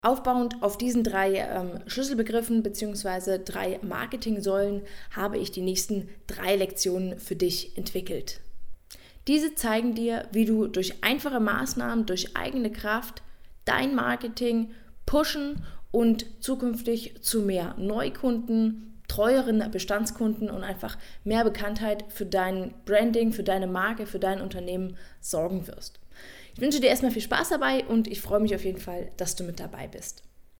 Aufbauend auf diesen 3 Schlüsselbegriffen bzw. 3 Marketing-Säulen habe ich die nächsten 3 Lektionen für dich entwickelt. Diese zeigen dir, wie du durch einfache Maßnahmen, durch eigene Kraft dein Marketing pushen und zukünftig zu mehr Neukunden, treueren Bestandskunden und einfach mehr Bekanntheit für dein Branding, für deine Marke, für dein Unternehmen sorgen wirst. Ich wünsche dir erstmal viel Spaß dabei und ich freue mich auf jeden Fall, dass du mit dabei bist.